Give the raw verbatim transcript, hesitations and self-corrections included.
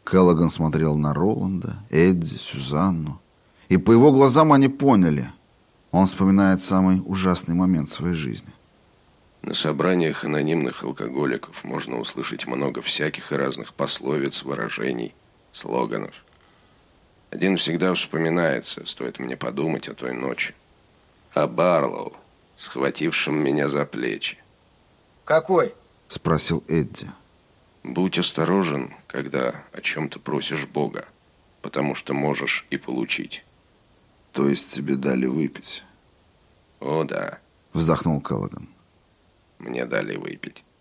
Келлоган смотрел на Роланда, Эдди, Сюзанну. И по его глазам они поняли. Он вспоминает самый ужасный момент в своей жизни. На собраниях анонимных алкоголиков можно услышать много всяких и разных пословиц, выражений, слоганов. Один всегда вспоминается, стоит мне подумать о той ночи. О Барлоу, схватившем меня за плечи. «Какой?» – спросил Эдди. «Будь осторожен, когда о чем-то просишь Бога, потому что можешь и получить». «То есть тебе дали выпить?» «О, да», – вздохнул Келлоган. «Мне дали выпить».